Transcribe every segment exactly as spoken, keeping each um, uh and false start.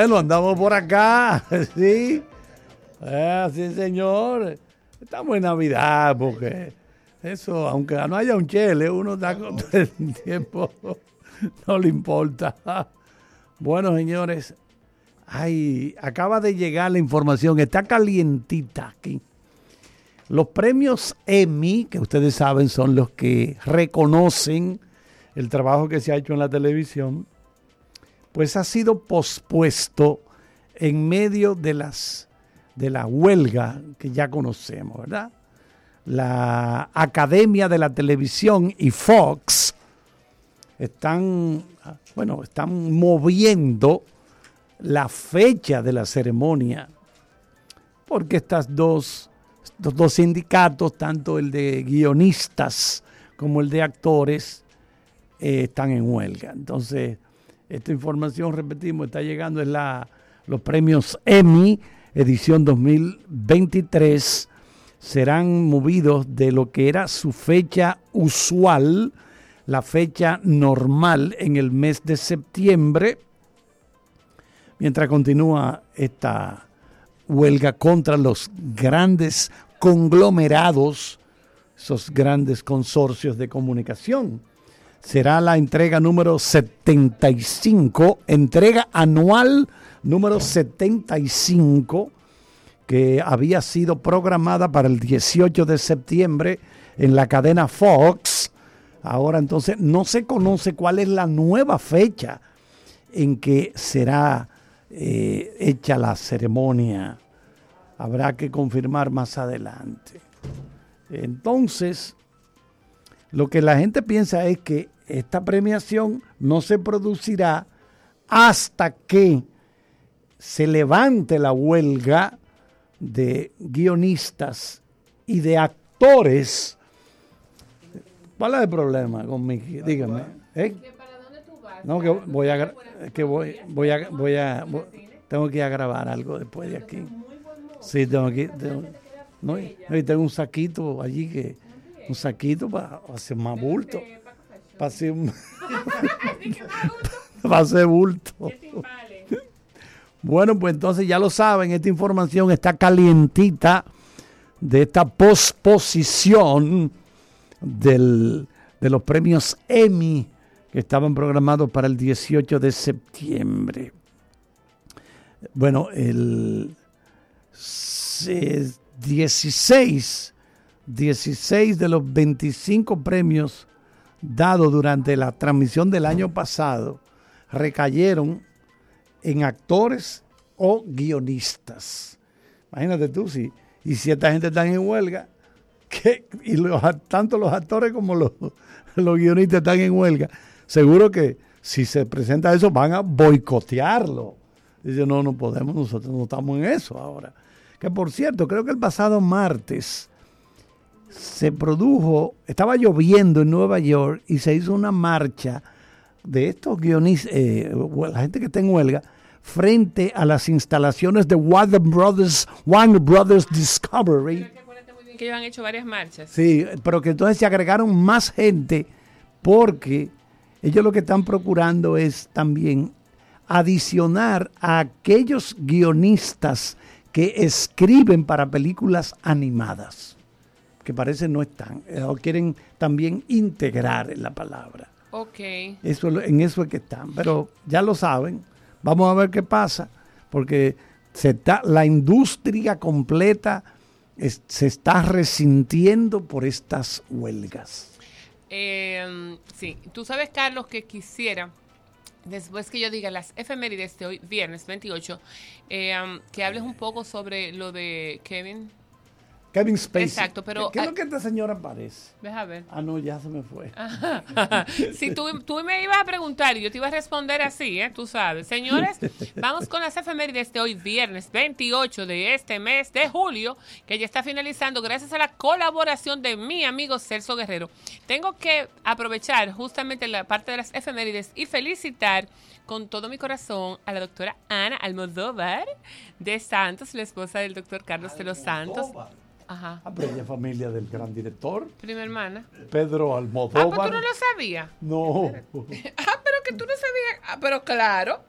Bueno, andamos por acá, sí. Eh, sí, señor. Estamos en Navidad, porque eso, aunque no haya un chele, uno está con todo el tiempo, no le importa. Bueno, señores, ay, acaba de llegar la información, está calientita aquí. Los premios Emmy, que ustedes saben son los que reconocen el trabajo que se ha hecho en la televisión, pues ha sido pospuesto en medio de las de la huelga que ya conocemos, ¿verdad? La Academia de la Televisión y Fox están, bueno, están moviendo la fecha de la ceremonia porque estas dos, estos dos sindicatos, tanto el de guionistas como el de actores, eh, están en huelga. Entonces, esta información, repetimos, está llegando, es la, los premios Emmy, edición dos mil veintitrés, serán movidos de lo que era su fecha usual, la fecha normal en el mes de septiembre, mientras continúa esta huelga contra los grandes conglomerados, esos grandes consorcios de comunicación. Será la entrega número setenta y cinco, entrega anual número setenta y cinco, que había sido programada para el dieciocho de septiembre en la cadena Fox. Ahora entonces no se conoce cuál es la nueva fecha en que será eh, hecha la ceremonia. Habrá que confirmar más adelante. Entonces, lo que la gente piensa es que esta premiación no se producirá hasta que se levante la huelga de guionistas y de actores. ¿Cuál es el problema con Miki? Dígame. ¿Eh? ¿Para dónde tú vas? No, que voy a, que voy, voy a, voy a, voy, tengo que ir a grabar algo después de aquí. Sí, tengo que, tengo, no, y tengo un saquito allí que, un saquito para hacer más bulto, para hacer, para hacer bulto. Bueno, pues entonces ya lo saben, esta información está calientita de esta posposición del, de los premios Emmy que estaban programados para el dieciocho de septiembre. Bueno, el dieciséis, dieciséis de los veinticinco premios dados durante la transmisión del año pasado recayeron en actores o guionistas. Imagínate tú, si, y si esta gente está en huelga, que, y los, tanto los actores como los, los guionistas están en huelga, seguro que si se presenta eso van a boicotearlo. Dice, no, no podemos, nosotros no estamos en eso ahora. Que por cierto, creo que el pasado martes se produjo, estaba lloviendo en Nueva York y se hizo una marcha de estos guionistas, eh, la gente que está en huelga, frente a las instalaciones de Warner Brothers, Warner Brothers Discovery. Pero que acuérdate muy bien que ellos han hecho varias marchas. Sí, pero que entonces se agregaron más gente porque ellos lo que están procurando es también adicionar a aquellos guionistas que escriben para películas animadas, que parece no están, o quieren también integrar en la palabra. Ok. Eso, en eso es que están, pero ya lo saben. Vamos a ver qué pasa, porque se está, la industria completa es, se está resintiendo por estas huelgas. Eh, sí, tú sabes, Carlos, que quisiera, después que yo diga las efemérides de hoy, viernes veintiocho, eh, um, que hables un poco sobre lo de Kevin. Kevin Spacey. Exacto, pero... ¿Qué es lo que esta señora parece? Deja ver. Ah, no, ya se me fue. Si tú, tú me ibas a preguntar y yo te iba a responder así, ¿eh? Tú sabes. Señores, vamos con las efemérides de hoy, viernes veintiocho de este mes de julio, que ya está finalizando gracias a la colaboración de mi amigo Celso Guerrero. Tengo que aprovechar justamente la parte de las efemérides y felicitar con todo mi corazón a la doctora Ana Almodóvar de Santos, la esposa del doctor Carlos de los Santos. Ajá. Ah, pero ella es familia del gran director. Prima hermana. Pedro Almodóvar. Ah, pues tú no lo sabías. No. Ah, pero que tú no sabías. Ah, pero claro.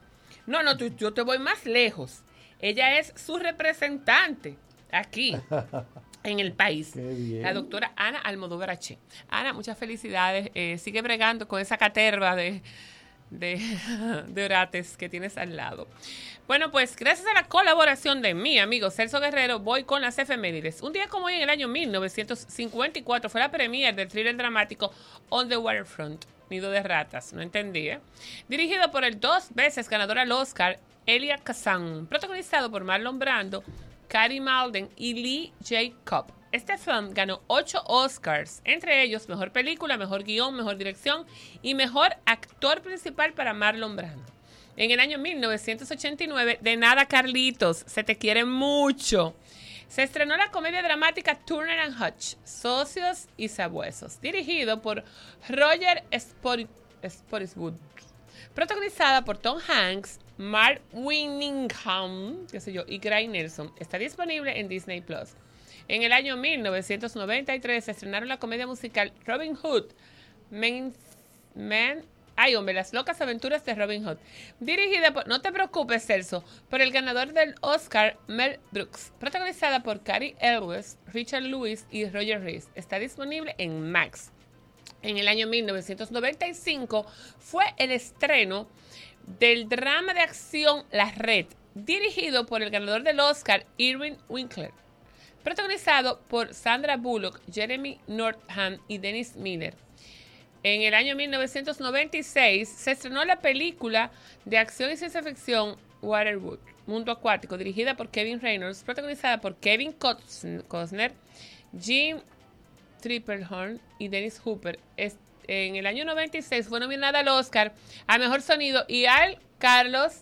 No, no, tú, yo te voy más lejos. Ella es su representante aquí en el país. La doctora Ana Almodóvar H. Ana, muchas felicidades. Eh, sigue bregando con esa caterva de, de, de orates que tienes al lado. Bueno, pues gracias a la colaboración de mi amigo Celso Guerrero, voy con las efemérides. Un día como hoy, en el año mil novecientos cincuenta y cuatro, fue la premier del thriller dramático On the Waterfront, Nido de Ratas, no entendí, ¿eh? Dirigido por el dos veces ganador al Oscar, Elia Kazan, protagonizado por Marlon Brando, Cary Malden y Lee J. Cobb. Este film ganó ocho Oscars, entre ellos Mejor Película, Mejor Guión, Mejor Dirección y Mejor Actor Principal para Marlon Brando. En el año mil novecientos ochenta y nueve, De nada Carlitos, se te quiere mucho, se estrenó la comedia dramática Turner and Hooch, Socios y Sabuesos, dirigido por Roger Spottiswoode, protagonizada por Tom Hanks, Mark Winningham, qué sé yo, y Craig Nelson. Está disponible en Disney Plus. En el año mil novecientos noventa y tres se estrenaron la comedia musical Robin Hood, Man, Man Ay, hombre, Las locas aventuras de Robin Hood, dirigida por, no te preocupes, Celso, por el ganador del Oscar, Mel Brooks, protagonizada por Cary Elwes, Richard Lewis y Roger Rees. Está disponible en Max. En el año mil novecientos noventa y cinco fue el estreno del drama de acción La Red, dirigido por el ganador del Oscar, Irving Winkler, protagonizado por Sandra Bullock, Jeremy Northam y Dennis Miller. En el año mil novecientos noventa y seis se estrenó la película de acción y ciencia ficción Waterworld, Mundo Acuático, dirigida por Kevin Reynolds, protagonizada por Kevin Costner, Jim Tripplehorn y Dennis Hopper. En el año noventa y seis fue nominada al Oscar a Mejor Sonido y al Carlos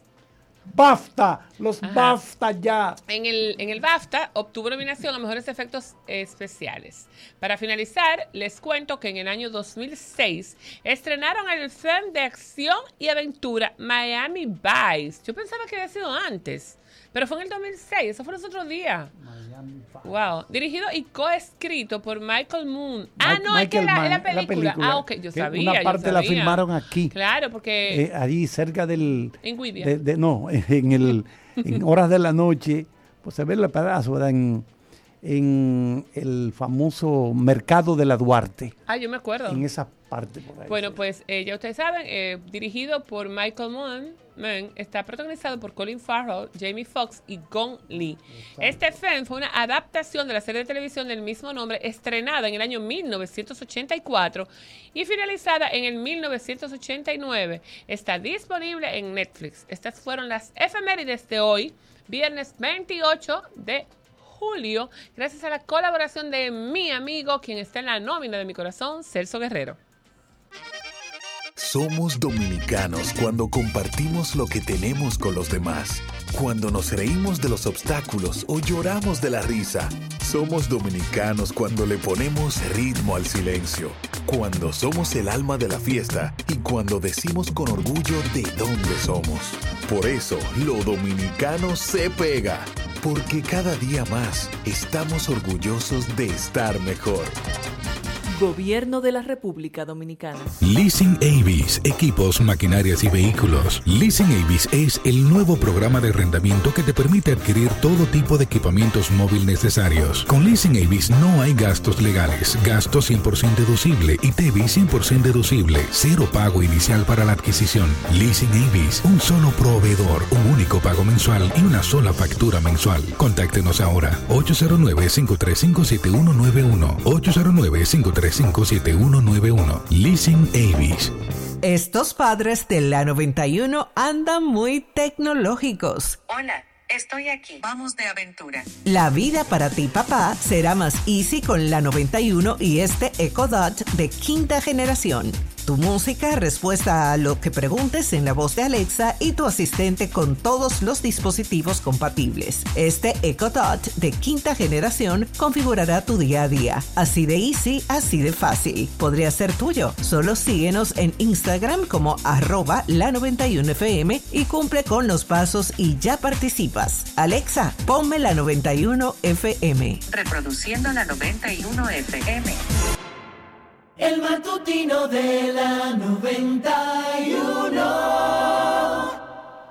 BAFTA, los Ajá. BAFTA ya. En el, en el BAFTA obtuvo nominación a Mejores Efectos Especiales. Para finalizar, les cuento que en el año dos mil seis estrenaron el film de acción y aventura Miami Vice. Yo pensaba que había sido antes, pero fue en el dos mil seis, eso fue los otros días. Miami Vice. Wow. Dirigido y coescrito por Michael Moon. Ah, no, es que la, Mann, la, película. la película. Ah, ok, yo sabía. Una parte la filmaron aquí. Claro, porque... Eh, allí cerca del... En Guibia. De, de, no, en, el, en horas de la noche, pues se ve el pedazo, ¿verdad? En, en el famoso mercado de la Duarte. Ah, yo me acuerdo. En esa parte por ahí. Bueno, pues eh, ya ustedes saben, eh, dirigido por Michael Mann, Man, está protagonizado por Colin Farrell, Jamie Foxx y Gong Li. Este film fue una adaptación de la serie de televisión del mismo nombre, estrenada en el año mil novecientos ochenta y cuatro y finalizada en el mil novecientos ochenta y nueve. Está disponible en Netflix. Estas fueron las efemérides de hoy, viernes veintiocho de julio, gracias a la colaboración de mi amigo, quien está en la nómina de mi corazón, Celso Guerrero. Somos dominicanos cuando compartimos lo que tenemos con los demás. Cuando nos reímos de los obstáculos o lloramos de la risa. Somos dominicanos cuando le ponemos ritmo al silencio. Cuando somos el alma de la fiesta y cuando decimos con orgullo de dónde somos. Por eso, lo dominicano se pega. Porque cada día más estamos orgullosos de estar mejor. Gobierno de la República Dominicana. Leasing Avis, equipos, maquinarias y vehículos. Leasing Avis es el nuevo programa de arrendamiento que te permite adquirir todo tipo de equipamientos móviles necesarios. Con Leasing Avis no hay gastos legales, gasto cien por ciento deducible y T E V I cien por ciento deducible, cero pago inicial para la adquisición. Leasing Avis, un solo proveedor, un único pago mensual y una sola factura mensual. Contáctenos ahora, ocho cero nueve, cinco tres cinco, siete uno nueve uno, ocho cero nueve, cinco tres cinco, siete uno nueve uno. Leasing Avis. Estos padres de la noventa y uno andan muy tecnológicos. Hola, estoy aquí. Vamos de aventura. La vida para ti, papá, será más easy con la noventa y uno y este Echo Dot de quinta generación. Tu música, respuesta a lo que preguntes en la voz de Alexa y tu asistente con todos los dispositivos compatibles. Este Echo Dot de quinta generación configurará tu día a día. Así de easy, así de fácil. Podría ser tuyo. Solo síguenos en Instagram como arroba la noventa y uno F M y cumple con los pasos y ya participas. Alexa, ponme la noventa y uno F M. Reproduciendo la noventa y uno F M. El matutino de la noventa y uno. Ajá.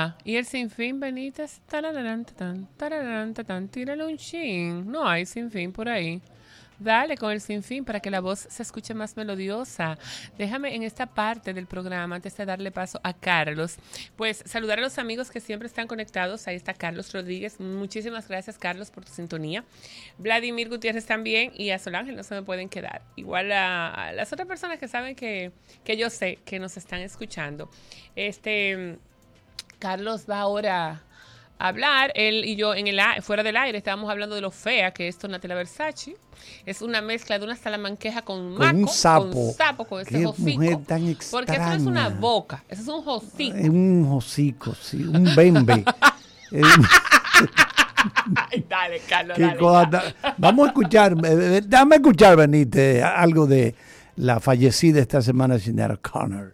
Ajá. Y el Sinfín Benítez. Tararán, tatán, tararán, tatán, tírale un chin. No hay Sinfín por ahí. Dale con el Sinfín para que la voz se escuche más melodiosa. Déjame en esta parte del programa, antes de darle paso a Carlos, pues saludar a los amigos que siempre están conectados. Ahí está Carlos Rodríguez. Muchísimas gracias, Carlos, por tu sintonía. Vladimir Gutiérrez también y a Solángel no se me pueden quedar. Igual a, a las otras personas que saben que, que yo sé que nos están escuchando. Este, Carlos va ahora a hablar. Él y yo en el fuera del aire estábamos hablando de lo fea que es Donatella Versace. Es una mezcla de una salamanqueja con maco, con un sapo, con, sapo, con ese qué hocico. Mujer tan extraña. Porque eso no es una boca, eso es un hocico. Es un hocico, sí, un bembe. Ay, dale, Carlos, Qué dale, cosa, dale. Vamos a escuchar, déjame escuchar, Benítez, algo de la fallecida esta semana, Sinéad O'Connor.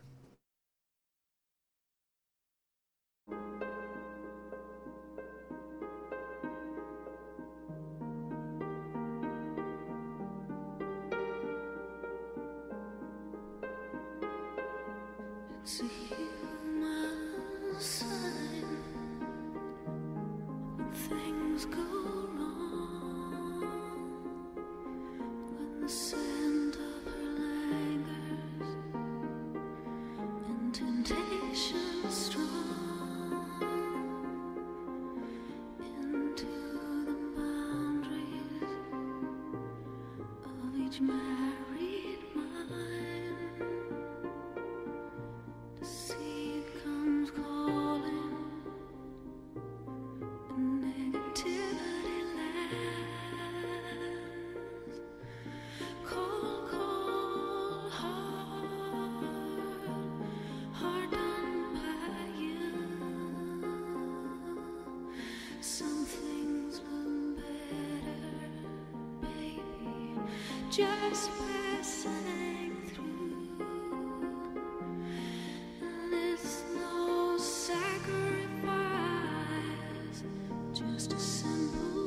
It's a human sign when things go wrong, when the scent of her lingers and temptation strong into the boundaries of each married mind. The sea comes calling, and negativity lands. Cold, cold heart, heart done by you. Some things look better, baby, just passing through. It's no sacrifice, just a simple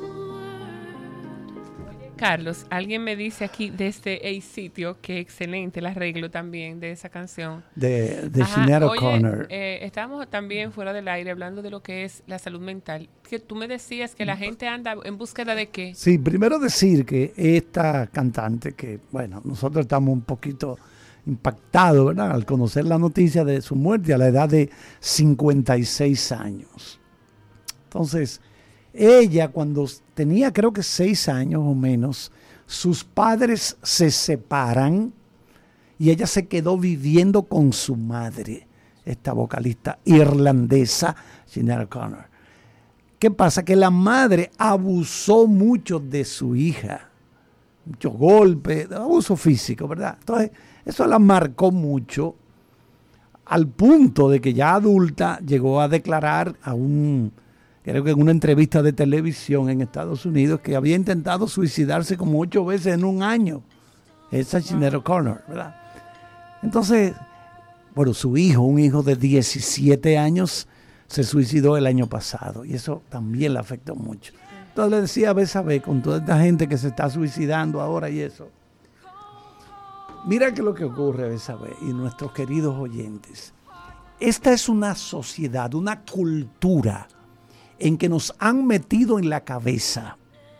word. Carlos, alguien me dice aquí desde el sitio que excelente el arreglo también de esa canción. De, de Sinéad O'Connor. Eh, estábamos también fuera del aire hablando de lo que es la salud mental. Que tú me decías que la gente anda en búsqueda de qué. Sí, primero decir que esta cantante, que bueno, nosotros estamos un poquito impactados, ¿verdad?, al conocer la noticia de su muerte a la edad de cincuenta y seis años. Entonces, ella cuando tenía creo que seis años o menos, sus padres se separan y ella se quedó viviendo con su madre, esta vocalista irlandesa, Sinéad O'Connor. ¿Qué pasa? Que la madre abusó mucho de su hija, muchos golpes, abuso físico, ¿verdad? Entonces, eso la marcó mucho, al punto de que ya adulta llegó a declarar a un, creo que en una entrevista de televisión en Estados Unidos, que había intentado suicidarse como ocho veces en un año. Esa es Sinéad O'Connor, ¿verdad? Entonces, bueno, su hijo, un hijo de diecisiete años, se suicidó el año pasado y eso también le afectó mucho. Entonces le decía a Bésabé, con toda esta gente que se está suicidando ahora y eso, mira que lo que ocurre, Bésabé, y nuestros queridos oyentes. Esta es una sociedad, una cultura en que nos han metido en la cabeza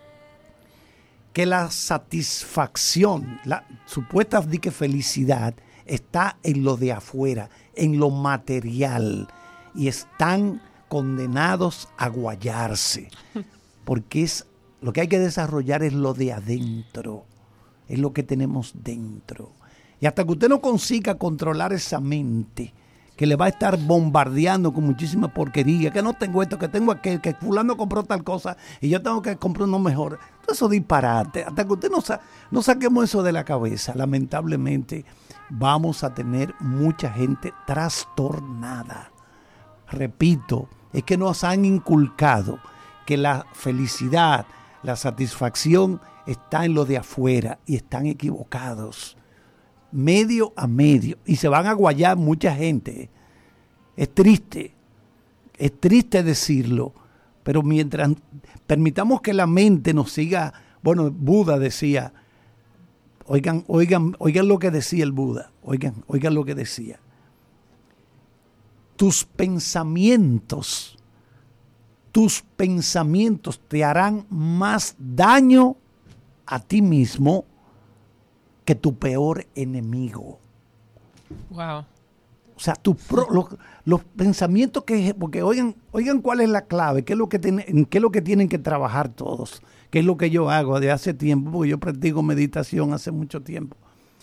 que la satisfacción, la supuesta dique felicidad, está en lo de afuera, en lo material, y están condenados a guayarse, porque es lo que hay que desarrollar es lo de adentro, es lo que tenemos dentro. Y hasta que usted no consiga controlar esa mente, que le va a estar bombardeando con muchísima porquería, que no tengo esto, que tengo aquel, que fulano compró tal cosa y yo tengo que comprar uno mejor. Todo eso disparate. Hasta que usted no, sa- no saquemos eso de la cabeza, lamentablemente vamos a tener mucha gente trastornada. Repito, es que nos han inculcado que la felicidad, la satisfacción está en lo de afuera y están equivocados. Medio a medio. Y se van a guayar mucha gente. Es triste. Es triste decirlo. Pero mientras permitamos que la mente nos siga, bueno, Buda decía, oigan, oigan, oigan lo que decía el Buda, oigan, oigan lo que decía. tus pensamientos, tus pensamientos te harán más daño a ti mismo que tu peor enemigo. Wow. O sea, tu pro, los, los pensamientos que... Porque oigan, oigan cuál es la clave, qué es lo que tienen, qué es lo que tienen que trabajar todos, qué es lo que yo hago de hace tiempo, porque yo practico meditación hace mucho tiempo.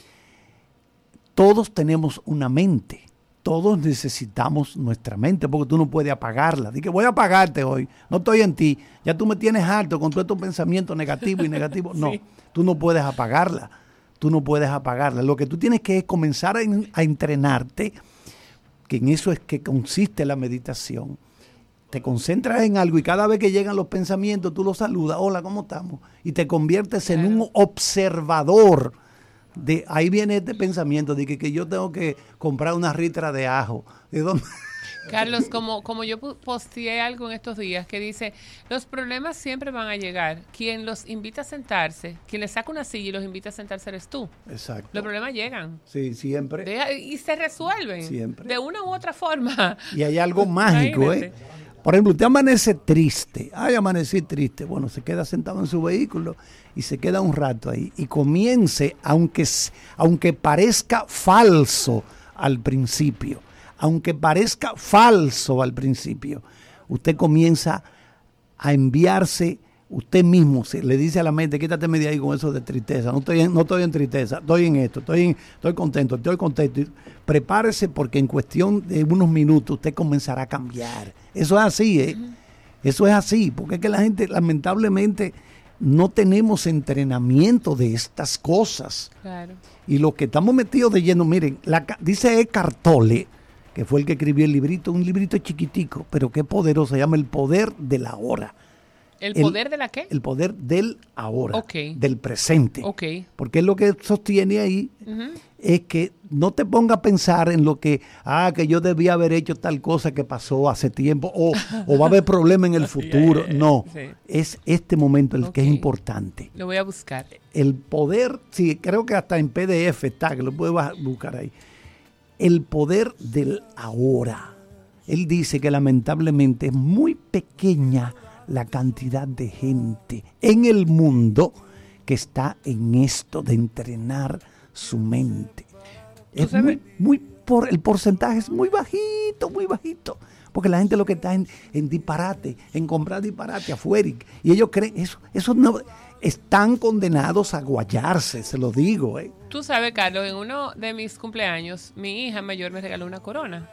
Todos tenemos una mente, todos necesitamos nuestra mente, porque tú no puedes apagarla. Dije, voy a apagarte hoy, no estoy en ti, ya tú me tienes harto con todos estos pensamientos negativos y negativos. No, sí. Tú no puedes apagarla, tú no puedes apagarla. Lo que tú tienes que es comenzar a, a entrenarte, que en eso es que consiste la meditación. Te concentras en algo y cada vez que llegan los pensamientos tú los saludas, hola, ¿cómo estamos? Y te conviertes en un observador. De ahí viene este pensamiento de que, que yo tengo que comprar una ritra de ajo. ¿De dónde? Carlos, como, como yo posteé algo en estos días que dice, los problemas siempre van a llegar. Quien los invita a sentarse, quien les saca una silla y los invita a sentarse eres tú. Exacto. Los problemas llegan. Sí, siempre. De, y se resuelven. Siempre. De una u otra forma. Y hay algo mágico, ¿eh? Por ejemplo, usted amanece triste. Ay, amanecí triste. Bueno, se queda sentado en su vehículo y se queda un rato ahí. Y comience, aunque, aunque parezca falso al principio, aunque parezca falso al principio, usted comienza a enviarse, usted mismo se, le dice a la mente, quítate de ahí con eso de tristeza, no estoy en, no estoy en tristeza, estoy en esto, estoy, en, estoy contento, estoy contento. Prepárese porque en cuestión de unos minutos usted comenzará a cambiar. Eso es así, ¿eh? Uh-huh. Eso es así, porque es que la gente lamentablemente no tenemos entrenamiento de estas cosas. Claro. Y los que estamos metidos de lleno, miren, la, dice Eckhart Tolle, que fue el que escribió el librito, un librito chiquitico, pero qué poderoso, se llama El Poder de la Hora. ¿El poder el, de la qué? El poder del ahora, okay. del presente. Okay. Porque lo que sostiene ahí uh-huh. es que no te ponga a pensar en lo que, ah, que yo debía haber hecho tal cosa que pasó hace tiempo, o, o va a haber problema en el futuro. sí, no, sí. Es este momento el okay. que es importante. Lo voy a buscar. El poder, sí, creo que hasta en P D F está, que lo puedes buscar ahí. El poder del ahora. Él dice que lamentablemente es muy pequeña la cantidad de gente en el mundo que está en esto de entrenar su mente. Es muy, muy por, el porcentaje es muy bajito, muy bajito. Porque la gente lo que está en, en disparate, en comprar disparate afuera. Y ellos creen, eso, eso no, están condenados a guayarse, se lo digo. ¿eh? Tú sabes, Carlos, en uno de mis cumpleaños, mi hija mayor me regaló una corona.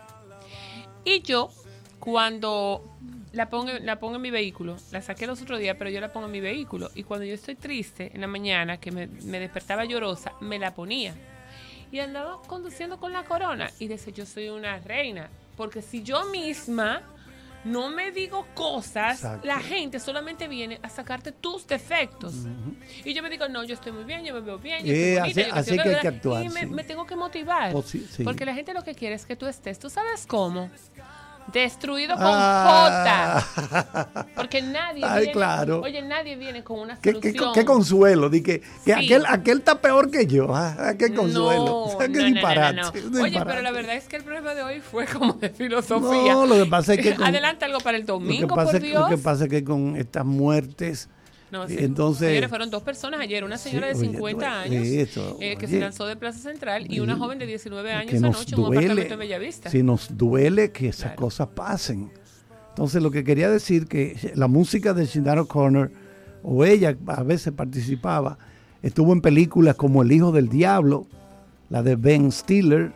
Y yo, cuando la pongo, la pongo en mi vehículo, la saqué los otros días, pero yo la pongo en mi vehículo. Y cuando yo estoy triste en la mañana, que me, me despertaba llorosa, me la ponía. Y andaba conduciendo con la corona. Y decía, yo soy una reina. Porque si yo misma no me digo cosas, exacto, la gente solamente viene a sacarte tus defectos. Uh-huh. Y yo me digo, no, yo estoy muy bien, yo me veo bien, yo eh, estoy bonita, así, yo así que hay que actuar. Y sí. me, me tengo que motivar. Oh, sí, sí. Porque la gente lo que quiere es que tú estés, ¿tú sabes cómo? Destruido con ah. J. Porque nadie Ay, viene, claro. Oye, nadie viene con una ¿Qué, solución. qué, qué consuelo, di que, que sí. aquel, aquel está peor que yo. ¿Ah? Qué consuelo. No, o sea, qué no, disparate, no, no, no. qué Oye, disparate. pero la verdad es que el programa de hoy fue como de filosofía. No, lo que pasa es que con, adelante algo para el domingo, lo que pasa por Dios. Lo que pasa es que con estas muertes, no, sí. entonces, señores, fueron dos personas ayer, una señora sí, de cincuenta oye, años eso, eh, que oye, se lanzó de Plaza Central y una joven de diecinueve años que nos anoche en un duele, apartamento en Bellavista. Si nos duele que esas claro. cosas pasen. Entonces lo que quería decir que la música de Sinead O'Connor, o ella a veces participaba, estuvo en películas como El Hijo del Diablo, la de Ben Stiller,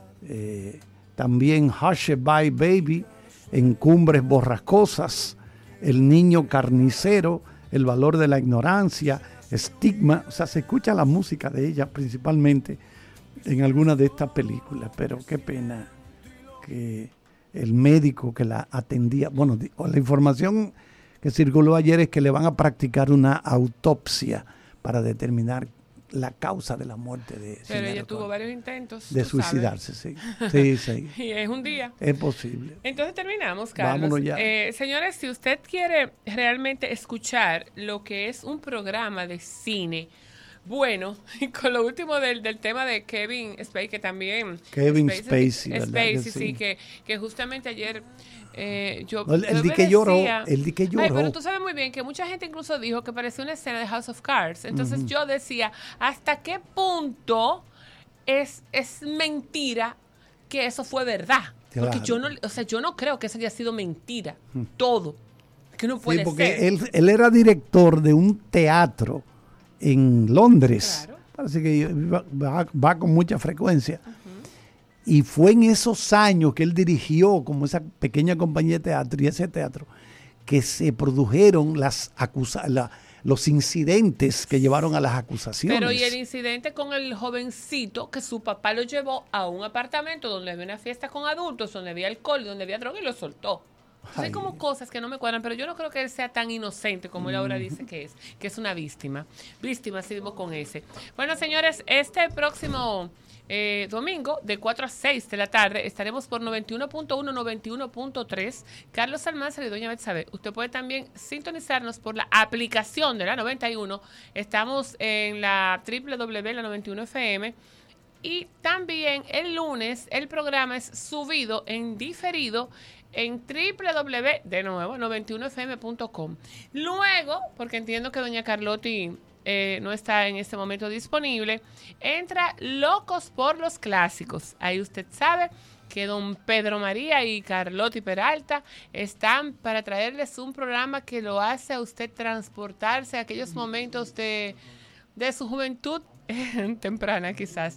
eh, también Hushby Baby, En Cumbres Borrascosas, El Niño Carnicero, El Valor de la Ignorancia, Estigma. O sea, se escucha la música de ella principalmente en algunas de estas películas, pero qué pena que el médico que la atendía, bueno, la información que circuló ayer es que le van a practicar una autopsia para determinar la causa de la muerte de Pero Sinead ella O'Connor. tuvo varios intentos. De suicidarse, sí. Sí, sí. Y es un día. Es posible. Entonces terminamos, Carlos. Vámonos ya. Eh, señores, si usted quiere realmente escuchar lo que es un programa de cine Bueno, y con lo último del, del tema de Kevin Spacey, que también... Kevin Spacey, ¿verdad Spacey, que sí, sí? que, que justamente ayer... Eh, yo, No, el- el yo di me que lloró, decía- el di que Ay, lloró. pero tú sabes muy bien que mucha gente incluso dijo que parecía una escena de House of Cards. Entonces Ujú. yo decía, ¿hasta qué punto es, es mentira que eso fue verdad? Porque Claro. yo no, o sea, yo no creo que eso haya sido mentira. Mm. Todo. Que no puede Sí, porque ser. él, él era director de un teatro en Londres. Parece que va, va- va con mucha frecuencia. Y fue en esos años que él dirigió como esa pequeña compañía de teatro y ese teatro que se produjeron las acusa la- los incidentes que llevaron a las acusaciones. Pero y el incidente con el jovencito que su papá lo llevó a un apartamento donde había una fiesta con adultos, donde había alcohol, donde había droga y lo soltó. Entonces, hay Ay. como cosas que no me cuadran, pero yo no creo que él sea tan inocente como él ahora dice que es, que es una víctima. Víctima, seguimos con ese. Bueno, señores, este próximo eh, domingo, de cuatro a seis de la tarde, estaremos por noventa y uno punto uno, noventa y uno punto tres. Carlos Almanzar y doña Betsabe. Usted puede también sintonizarnos por la aplicación de la noventa y uno. Estamos en la doble u doble u doble u punto la noventa y uno F M. Y también el lunes el programa es subido en diferido en doble u doble u doble u, de nuevo, noventa y uno F M punto com. Luego, porque entiendo que doña Carlotti eh, no está en este momento disponible, entra Locos por los Clásicos. Ahí usted sabe que don Pedro María y Carlotti Peralta están para traerles un programa que lo hace a usted transportarse a aquellos momentos de, de su juventud temprana quizás.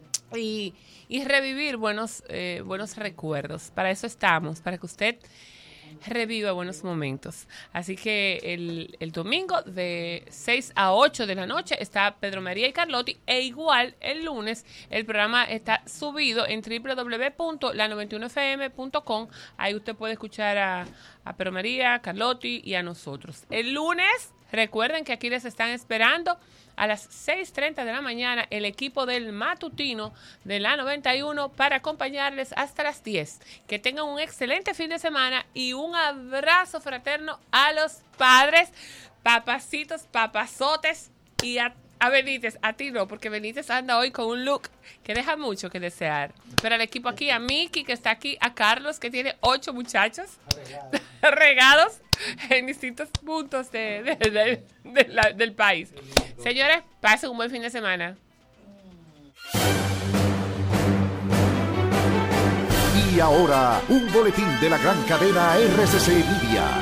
Y, y revivir buenos, eh, buenos recuerdos. Para eso estamos, para que usted reviva buenos momentos. Así que el, el domingo de seis a ocho de la noche está Pedro María y Carlotti, e igual el lunes el programa está subido en doble u doble u doble u punto la noventa y uno F M punto com. Ahí usted puede escuchar a, a Pedro María, Carlotti y a nosotros. El lunes, recuerden que aquí les están esperando a las seis treinta de la mañana el equipo del matutino de la noventa y uno para acompañarles hasta las diez. Que tengan un excelente fin de semana y un abrazo fraterno a los padres, papacitos, papazotes y a, a Benítez. A ti no, porque Benítez anda hoy con un look que deja mucho que desear. Pero al equipo aquí, a Miki que está aquí, a Carlos que tiene ocho muchachos regados en distintos puntos de, de- de- de la- del país. Señores, pasen un buen fin de semana. Y ahora, un boletín de la gran cadena R C C Media.